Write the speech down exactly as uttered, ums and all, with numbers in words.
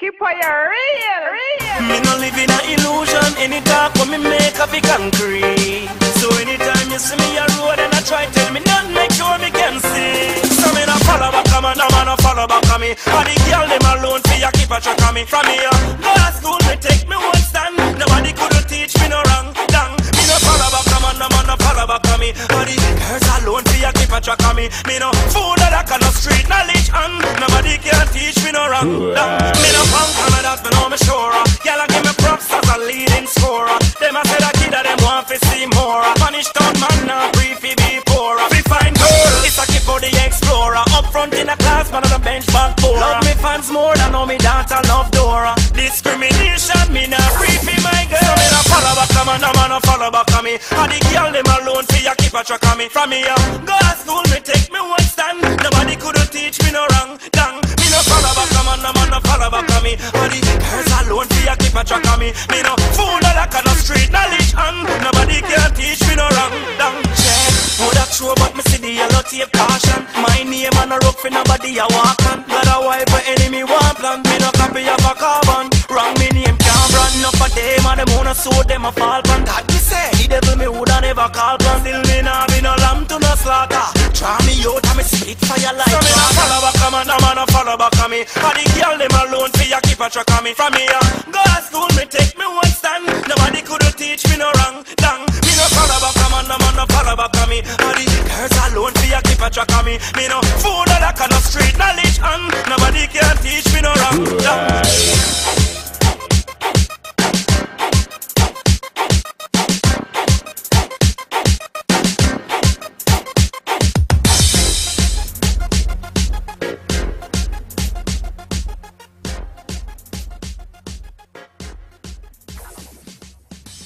Keep on your real, real. Me no live in an illusion. Any talk when me make a big concrete. So anytime you see me a road and I try tell me not make sure me can see. So me no follow back on me, no man no follow back on me. And the girl them alone for ya keep a track on me. From here, go to school me take me one stand. Nobody could teach me no wrong, dang. Me no follow back on me, no man no follow back on me. And the girls alone for ya keep a track on me. Me no fool that kind of street knowledge and nobody can teach me no wrong, dang. Me no punk on me that me know me sure. Girl I give me props as a leading scorer. Them a say that kid that them want to see more. Punish down man now brief fi be poorer. We find girl, it's a keep for the explorer. Up front in a class, man on the bench back poorer. Love me fans more than know me daughter love Dora. Discrimination me not free fi my girl. So me no follow back on me, no man no follow back on me. And the girl them alone fi ya keep a track on me. From me uh, go to school me take me one stand. Nobody could teach me no wrong, dang. Me no follow back on me, no man no follow back on me. And the girls alone fi ya keep a track on me. Me no fool that kind of street knowledge and nobody can teach me no wrong, dang. Check, would that true but me see the yellow tape caution. My name and a rope for nobody a walk on. Got a wife for enemy one plan. Me no copy of a carbon. Wrong me name can't run up for them and them wanna suit them a fall pan. That me say, the devil me woulda never call pan. Still me nah be no lamb to no slaughter. Try me out and me spit fire like so me no follow back on me, no man no follow back on me. And the girl them alone for ya keep a track on me. From me uh, go to school me take me one stand. Nobody could teach me no wrong, dang. Me no follow back on me, no man no follow back on me. And the girls alone for ya keep a track on me. Me no fool that kind of street knowledge and nobody can teach me no wrong.